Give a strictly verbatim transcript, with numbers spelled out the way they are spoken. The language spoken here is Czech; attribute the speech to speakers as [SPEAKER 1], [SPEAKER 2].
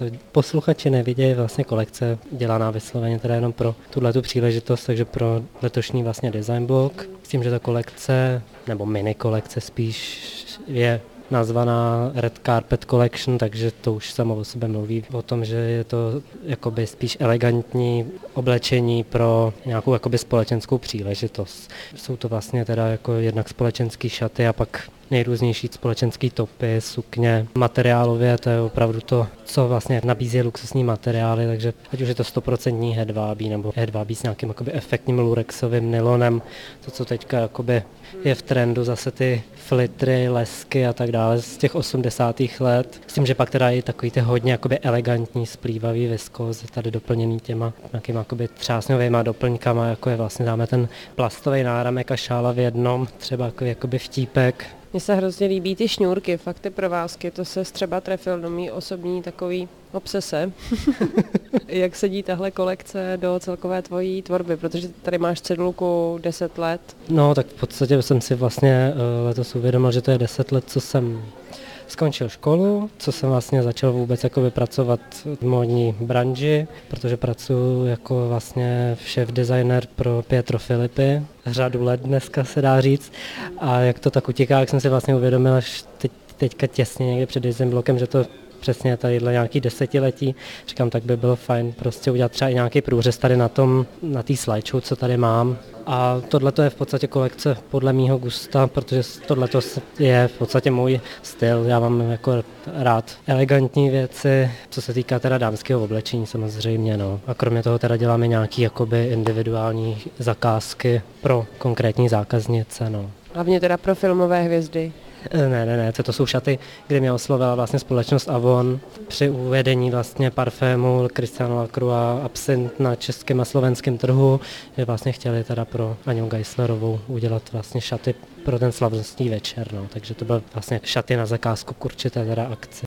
[SPEAKER 1] co posluchači nevidějí, vlastně kolekce dělaná vysloveně teda jenom pro tuhletu příležitost, takže pro letošní vlastně design blog. S tím, že ta kolekce, nebo mini kolekce spíš je nazvaná Red Carpet Collection, takže to už samo o sebe mluví o tom, že je to jakoby spíš elegantní oblečení pro nějakou jakoby společenskou příležitost. Jsou to vlastně teda jako jednak společenský šaty a pak nejrůznější společenský topy, sukně. Materiálově to je opravdu to, co vlastně nabízí luxusní materiály, takže ať už je to stoprocentní hedvábí nebo hedvábí s nějakým jakoby efektním lurexovým nylonem, to, co teďka jakoby je v trendu, zase ty flitry, lesky a tak dále z těch osmdesátých let. S tím, že pak teda i takový ty hodně jakoby elegantní splývavý viskóz, tady doplněný těma nějakýma jakoby třásňovýma doplňkama, jako je vlastně dáme ten plastový náramek a šála v jednom, třeba jako jakoby vtípek.
[SPEAKER 2] Mně se hrozně líbí ty šňůrky, fakt ty provázky, to se třeba trefil do mý osobní takový obsese. Jak sedí tahle kolekce do celkové tvojí tvorby, protože tady máš cedulku deset let.
[SPEAKER 1] No tak v podstatě jsem si vlastně letos uvědomil, že to je deset let, co jsem skončil školu, co jsem vlastně začal vůbec jako pracovat v módní branži, protože pracuji jako vlastně šéf designer pro Pietro Filippi, řadu let dneska se dá říct. A jak to tak utíká, jak jsem si vlastně uvědomil až teď, teďka těsně někde před design blokem, že to přesně tadyhle nějaký desetiletí. Říkám, tak by bylo fajn prostě udělat třeba i nějaký průřez tady na tom, na té slideshow, co tady mám. A tohle je v podstatě kolekce podle mýho gusta, protože tohle je v podstatě můj styl. Já mám jako rád elegantní věci, co se týká teda dámského oblečení samozřejmě. No. A kromě toho teda děláme nějaký jakoby individuální zakázky pro konkrétní zákaznice. No.
[SPEAKER 2] Hlavně teda pro filmové hvězdy.
[SPEAKER 1] Ne, ne, ne, to jsou šaty, kde mě oslovila vlastně společnost Avon při uvedení vlastně parfému Christiana Lacroix Absint na českém a slovenském trhu, že vlastně chtěli teda pro Aňu Geislerovou udělat vlastně šaty pro ten slavnostní večer, no, takže to byly vlastně šaty na zakázku k určité teda akci.